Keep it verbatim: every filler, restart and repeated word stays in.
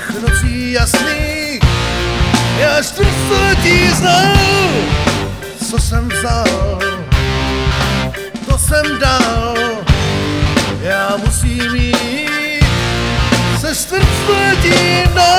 těch nocí jasných, já čtvrtletí znal, co jsem vzal, to jsem dal, já musím jít se čtvrtletí dál.